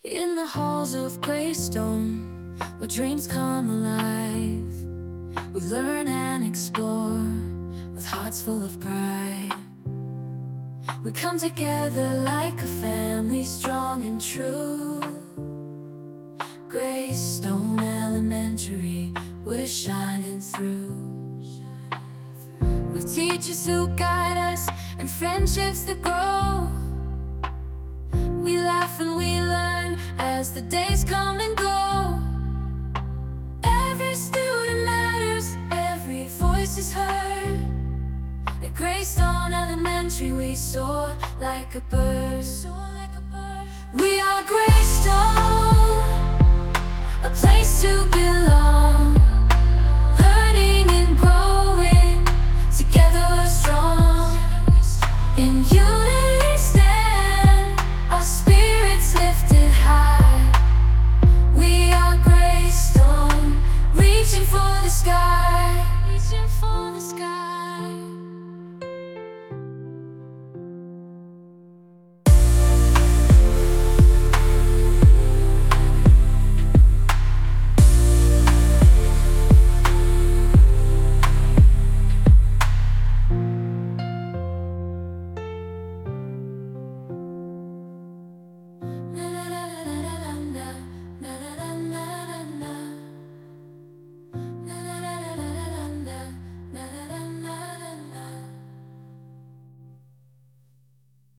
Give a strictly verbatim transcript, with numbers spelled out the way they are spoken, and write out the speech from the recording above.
In the halls of Greystone, where dreams come alive, we learn and explore with hearts full of pride. We come together like a family, strong and true. Greystone Elementary, we're shining through. With teachers who guide us and friendships that grow. We laugh and we learn as the days come and go. Every student matters, every voice is heard. At Greystone Elementary we soar like a bird. We are great.